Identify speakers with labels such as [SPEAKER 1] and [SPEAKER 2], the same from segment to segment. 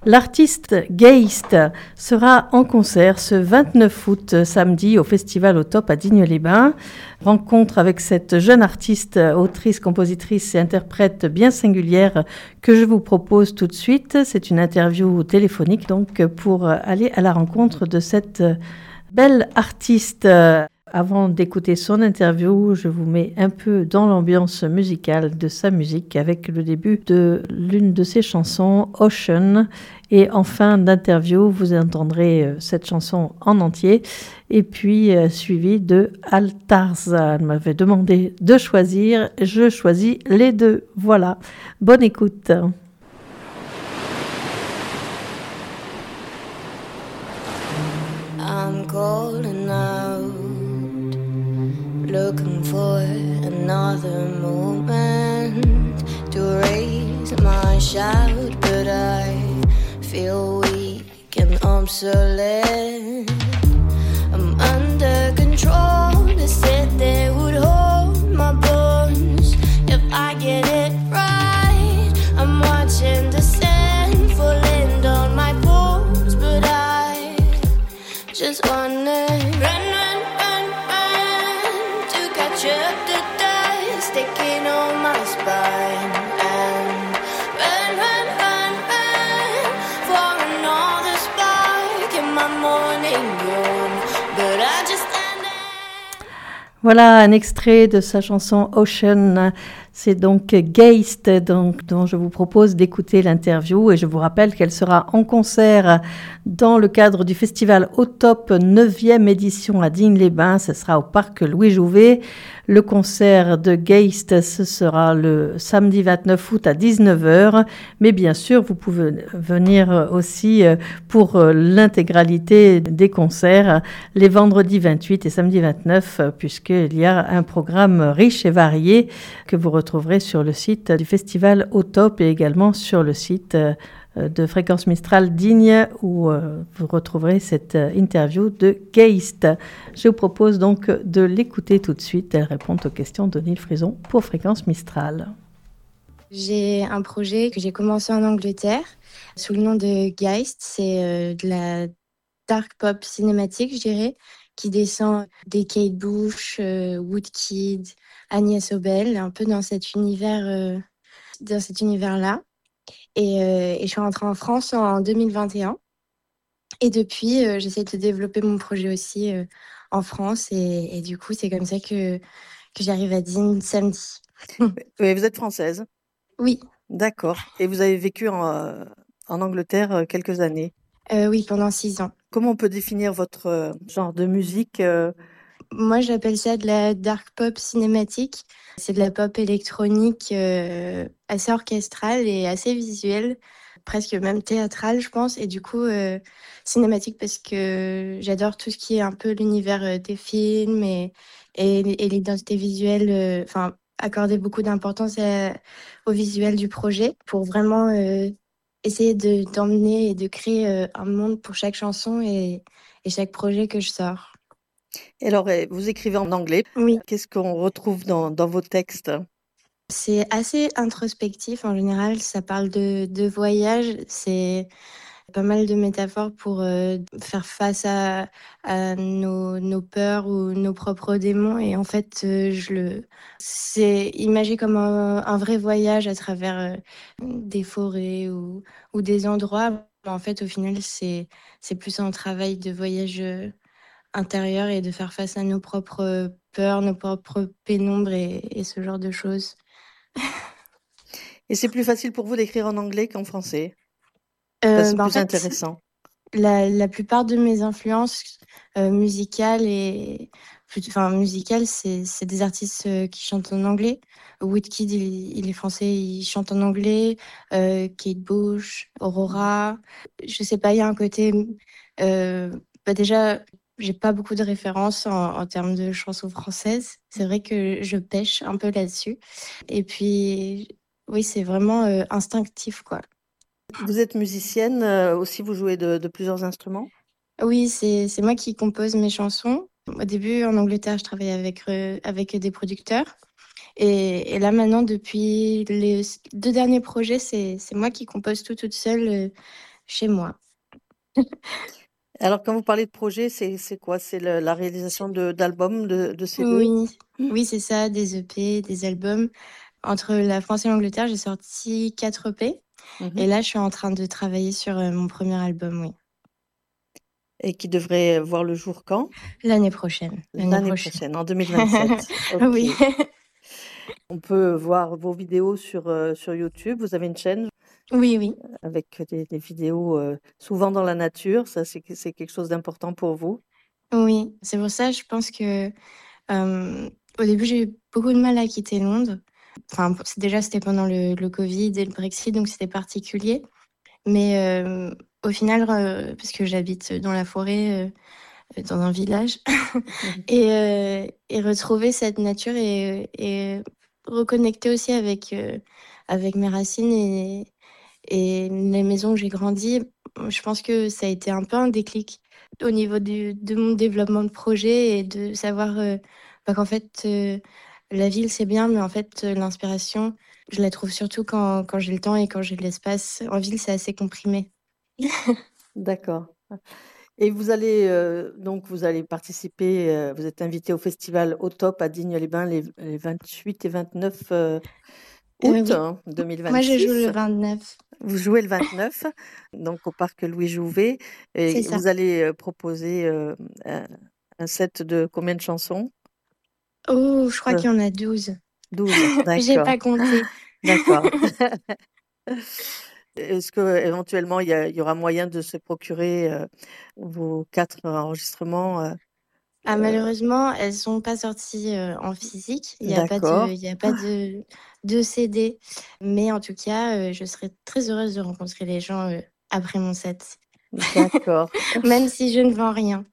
[SPEAKER 1] L'artiste Geist sera en concert ce 29 août, samedi, au Festival au Top à Digne-les-Bains. Rencontre avec cette jeune artiste, autrice, compositrice et interprète bien singulière que je vous propose tout de suite. C'est une interview téléphonique donc pour aller à la rencontre de cette belle artiste. Avant d'écouter son interview, je vous mets un peu dans l'ambiance musicale de sa musique avec le début de l'une de ses chansons, Ocean. Et en fin d'interview, vous entendrez cette chanson en entier. Et puis, suivi de Altarza. Elle m'avait demandé de choisir. Je choisis les deux. Voilà. Bonne écoute.
[SPEAKER 2] I'm calling out, looking for another moment to raise my shout, but I feel weak and obsolete. I'm under control. They said they would hold my bones if I get it right. I'm watching the sand falling down my bones, but I just wanna run to catch up the dust sticking on my spine and run for another spark in my morning room, but I just stand there.
[SPEAKER 1] Voilà un extrait de sa chanson Ocean. C'est donc Geist dont je vous propose d'écouter l'interview et je vous rappelle qu'elle sera en concert dans le cadre du festival Au Top 9e édition à Digne-les-Bains. Ce sera au parc Louis Jouvet. Le concert de Geist, ce sera le samedi 29 août à 19h. Mais bien sûr, vous pouvez venir aussi pour l'intégralité des concerts les vendredis 28 et samedi 29 puisqu'il y a un programme riche et varié que vous retrouverez sur le site du festival Au Top et également sur le site de Fréquence Mistral Digne où vous retrouverez cette interview de Geist. Je vous propose donc de l'écouter tout de suite. Elle répond aux questions de Nil Frison pour Fréquence Mistral.
[SPEAKER 3] J'ai un projet que j'ai commencé en Angleterre sous le nom de Geist. C'est de la dark pop cinématique, je dirais, qui descend des Kate Bush, Woodkid, Agnès Obel, un peu dans cet univers-là. Et je suis rentrée en France en 2021. Et depuis, j'essaie de développer mon projet aussi en France. Et du coup, c'est comme ça que j'arrive à Digne samedi.
[SPEAKER 1] Oui, vous êtes française?
[SPEAKER 3] Oui.
[SPEAKER 1] D'accord. Et vous avez vécu en Angleterre quelques années?
[SPEAKER 3] Oui, pendant 6 ans.
[SPEAKER 1] Comment on peut définir votre genre de musique?
[SPEAKER 3] Moi, j'appelle ça de la dark pop cinématique. C'est de la pop électronique assez orchestrale et assez visuelle, presque même théâtrale, je pense. Et du coup, cinématique parce que j'adore tout ce qui est un peu l'univers des films et l'identité visuelle. Enfin, accorder beaucoup d'importance au visuel du projet pour vraiment essayer d'emmener et de créer un monde pour chaque chanson et chaque projet que je sors.
[SPEAKER 1] Et alors, vous écrivez en anglais.
[SPEAKER 3] Oui.
[SPEAKER 1] Qu'est-ce qu'on retrouve dans vos textes?
[SPEAKER 3] C'est assez introspectif en général, ça parle de voyage, c'est pas mal de métaphores pour faire face à nos peurs ou nos propres démons. Et en fait, c'est imagé comme un vrai voyage à travers des forêts ou des endroits. En fait, au final, c'est plus un travail de voyage intérieur et de faire face à nos propres peurs, nos propres pénombres et ce genre de choses.
[SPEAKER 1] Et c'est plus facile pour vous d'écrire en anglais qu'en français? C'est plus intéressant.
[SPEAKER 3] La plupart de mes influences musicales c'est des artistes qui chantent en anglais. Woodkid, il est français, il chante en anglais. Kate Bush, Aurora. Je sais pas, il y a un côté. Déjà, j'ai pas beaucoup de références en termes de chansons françaises. C'est vrai que je pêche un peu là-dessus. Et puis, oui, c'est vraiment instinctif, quoi.
[SPEAKER 1] Vous êtes musicienne aussi, vous jouez de plusieurs instruments?
[SPEAKER 3] Oui, c'est moi qui compose mes chansons. Au début, en Angleterre, je travaillais avec des producteurs. Et là, maintenant, depuis les 2 derniers projets, c'est moi qui compose tout toute seule chez moi.
[SPEAKER 1] Alors, quand vous parlez de projet, c'est quoi? C'est la réalisation d'albums, de CD?
[SPEAKER 3] Oui, c'est ça, des EP, des albums. Entre la France et l'Angleterre, j'ai sorti 4 EP. Et là, je suis en train de travailler sur mon premier album, oui.
[SPEAKER 1] Et qui devrait voir le jour quand?
[SPEAKER 3] L'année prochaine.
[SPEAKER 1] L'année prochaine, en 2027.
[SPEAKER 3] Oui.
[SPEAKER 1] OK. On peut voir vos vidéos sur YouTube. Vous avez une chaîne
[SPEAKER 3] Oui.
[SPEAKER 1] avec des vidéos souvent dans la nature. Ça, c'est quelque chose d'important pour vous?
[SPEAKER 3] Oui, c'est pour ça, je pense que au début, j'ai eu beaucoup de mal à quitter Londres. Enfin, c'était pendant le Covid et le Brexit, donc c'était particulier. Mais au final, parce que j'habite dans la forêt, dans un village, et retrouver cette nature et reconnecter aussi avec mes racines et les maisons où j'ai grandi, je pense que ça a été un peu un déclic au niveau de mon développement de projet et de savoir qu'en fait, la ville, c'est bien, mais en fait, l'inspiration, je la trouve surtout quand j'ai le temps et quand j'ai de l'espace. En ville, c'est assez comprimé.
[SPEAKER 1] D'accord. Et vous allez participer, vous êtes invité au festival Au Top à Digne-les-Bains les 28 et 29 août
[SPEAKER 3] Oui.
[SPEAKER 1] 2026.
[SPEAKER 3] Moi, je joue le 29.
[SPEAKER 1] Vous jouez le 29, donc au parc Louis Jouvet.
[SPEAKER 3] C'est
[SPEAKER 1] Et
[SPEAKER 3] ça.
[SPEAKER 1] vous allez proposer un set de combien de chansons?
[SPEAKER 3] Oh, je crois qu'il y en a 12.
[SPEAKER 1] 12,
[SPEAKER 3] J'ai
[SPEAKER 1] d'accord.
[SPEAKER 3] pas compté.
[SPEAKER 1] D'accord. Est-ce qu'éventuellement, il y aura moyen de se procurer vos 4 enregistrements
[SPEAKER 3] Malheureusement, elles sont pas sorties en physique. Il n'y a pas
[SPEAKER 1] D'accord.
[SPEAKER 3] de CD. Mais en tout cas, je serais très heureuse de rencontrer les gens après mon set.
[SPEAKER 1] D'accord.
[SPEAKER 3] Même si je ne vends rien.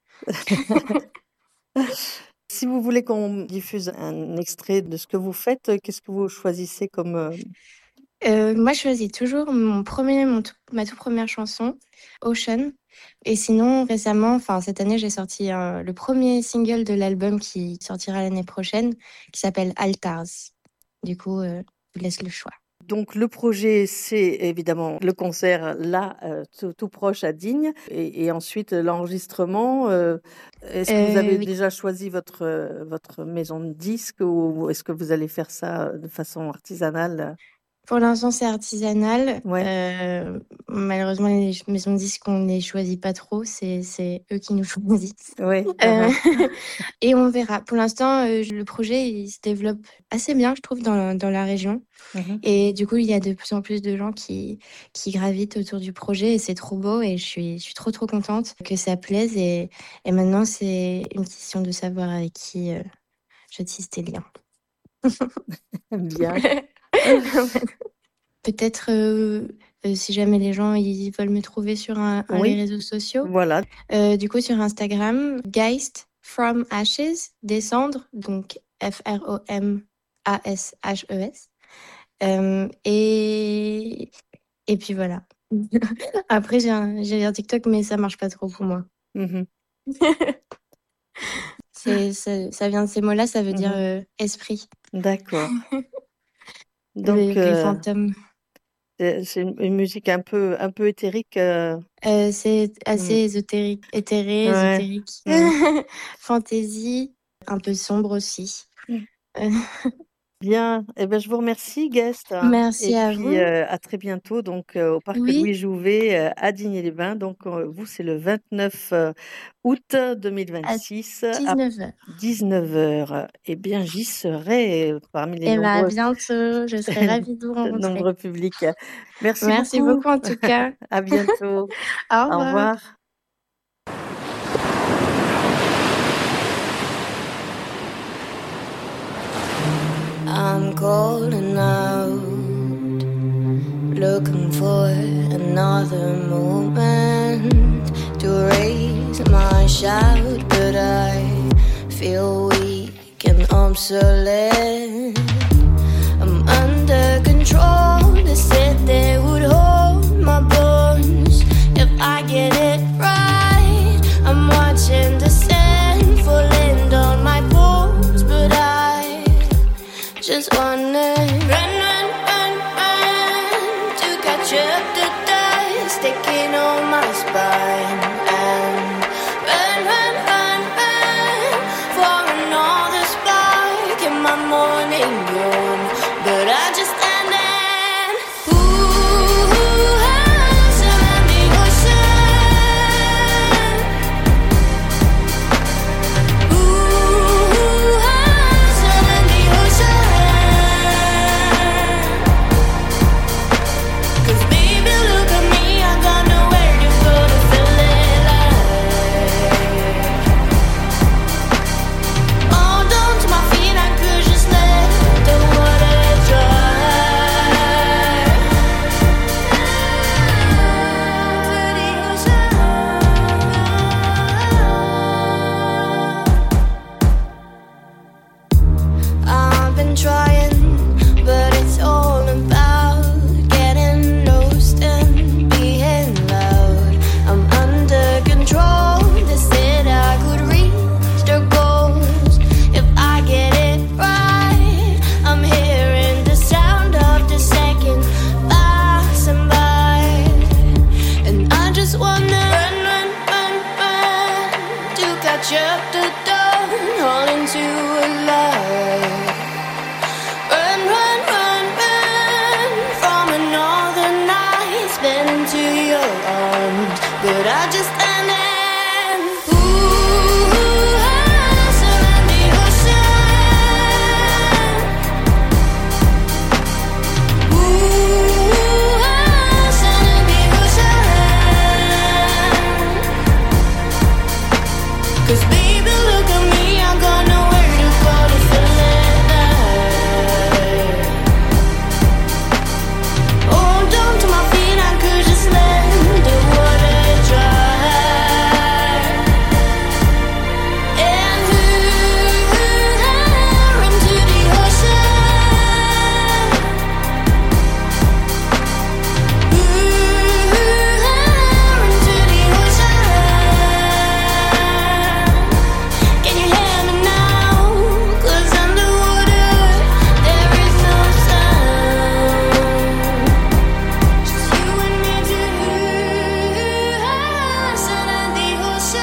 [SPEAKER 1] Si vous voulez qu'on diffuse un extrait de ce que vous faites, qu'est-ce que vous choisissez comme...
[SPEAKER 3] Moi, je choisis toujours ma toute première chanson, Ocean. Et sinon, récemment, cette année, j'ai sorti le premier single de l'album qui sortira l'année prochaine, qui s'appelle Altars. Du coup, je vous laisse le choix.
[SPEAKER 1] Donc le projet, c'est évidemment le concert là, tout proche à Digne, et ensuite l'enregistrement. Est-ce que vous avez
[SPEAKER 3] Oui.
[SPEAKER 1] déjà choisi votre maison de disques ou est-ce que vous allez faire ça de façon artisanale?
[SPEAKER 3] Pour l'instant, c'est artisanal.
[SPEAKER 1] Ouais.
[SPEAKER 3] Malheureusement, les maisons de disques, on ne les choisit pas trop. C'est eux qui nous choisissent.
[SPEAKER 1] Oui.
[SPEAKER 3] Et on verra. Pour l'instant, le projet, il se développe assez bien, je trouve, dans la région. Et du coup, il y a de plus en plus de gens qui gravitent autour du projet et c'est trop beau et je suis trop, trop contente que ça plaise. Et maintenant, c'est une question de savoir avec qui je tisse tes liens.
[SPEAKER 1] Bien.
[SPEAKER 3] Peut-être si jamais les gens ils veulent me trouver sur les réseaux sociaux.
[SPEAKER 1] Voilà. Du
[SPEAKER 3] coup, sur Instagram, Geist from Ashes, descendre, donc FROMASHES. Et puis voilà. Après, j'ai un TikTok, mais ça marche pas trop pour moi. Ça vient de ces mots-là, ça veut dire esprit.
[SPEAKER 1] D'accord.
[SPEAKER 3] Donc, les fantômes.
[SPEAKER 1] C'est une musique un peu éthérique.
[SPEAKER 3] C'est assez ésotérique, ésotérique. Fantaisie, un peu sombre aussi.
[SPEAKER 1] Bien, je vous remercie, Guest.
[SPEAKER 3] Merci à vous.
[SPEAKER 1] Et puis à très bientôt donc au parc Louis Jouvet à Digne-les-Bains. Donc vous, c'est le 29 août 2026
[SPEAKER 3] à 19h.
[SPEAKER 1] 19h. Eh bien, j'y serai parmi les nombreux...
[SPEAKER 3] à bientôt, je serai ravie de vous rencontrer.
[SPEAKER 1] nombreux publics.
[SPEAKER 3] Merci beaucoup en tout cas.
[SPEAKER 1] À bientôt.
[SPEAKER 3] Au revoir.
[SPEAKER 1] Au revoir.
[SPEAKER 2] I'm calling out, looking for another moment to raise my shout, but I feel weak and obsolete. I'm under control, they said they would hold my bones if I get it right. I'm watching the sand falling down my bones, but I just wanna run to catch up the dust, taking down my spine and run for another spark in my morning room. But I just stand and surrounding ocean. Surrounding ocean. 'Cause baby, look at me, I got nowhere to go to feel it like. All down to my feet, I could just let the water dry. To the ocean. I've been trying, but it's all about getting lost and being loud. I'm under control. They said I could reach their goals if I get it right. I'm hearing the sound of the second passing by, and I just wanna run to catch up the dawn, all into a life. Run from another night spent into your arms. But I just stand and surrounding ocean. Surrounding ocean. 'Cause baby, look at me, I got nowhere to go to feel it like. Oh, down to my feet, I could just let the water dry. And into the ocean. Into the ocean. Can you hear me now? 'Cause underwater there is no sound. Just you and me surround the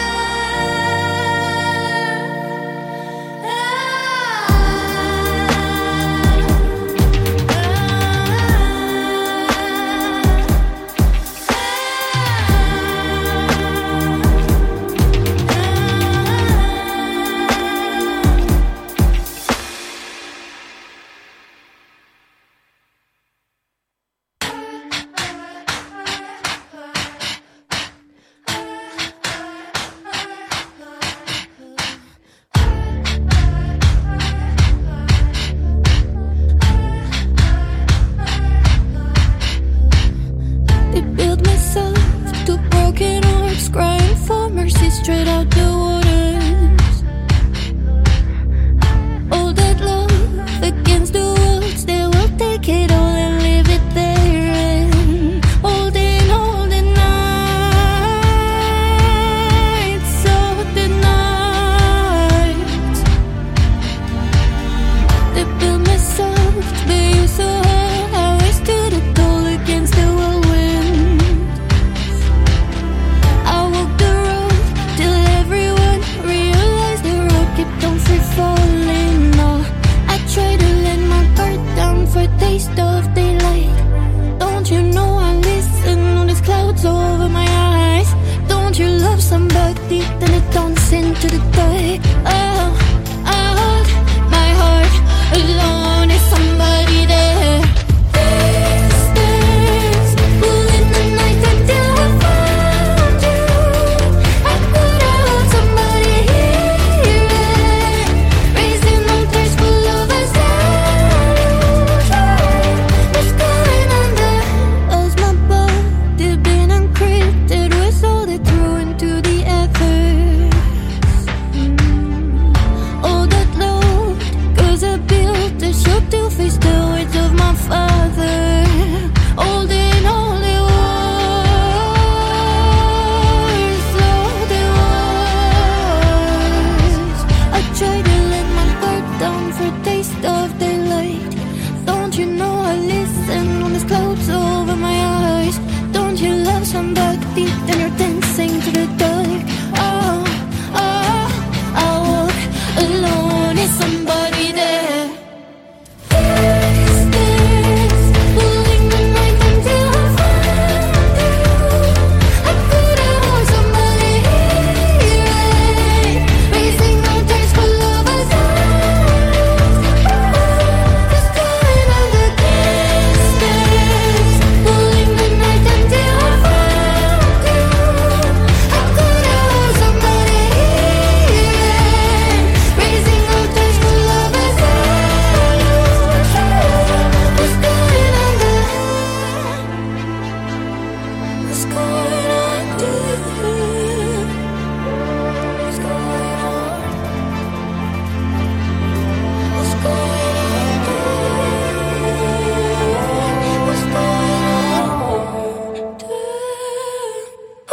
[SPEAKER 2] They built me soft to broken hearts, crying for mercy straight out the waters. All that love against the walls, they will take it all and leave it there. And holding nights, all the nights. They built me soft, but you so hard, how I stood it all against the whirlwind. I walked the road till everyone realized the road kept on free falling. Oh, I tried to let my guard down for a taste of daylight. Don't you know I listen on these clouds over my eyes? Don't you love somebody, then it turns into the dark? Oh, I hold my heart alone. Is somebody there? Distance, pulling the knife until I found you. I could have held somebody here, raising altars full of ourselves. What's going under? As my body been encrypted with all they threw into the ether. All that load, 'cause I built a shop to face the words of my father. Holding all the wars, all the wars. I tried to let my guard down for a taste of daylight. Don't you know I listen on these clouds over my eyes? Don't you love somebody,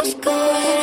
[SPEAKER 2] Just go ahead.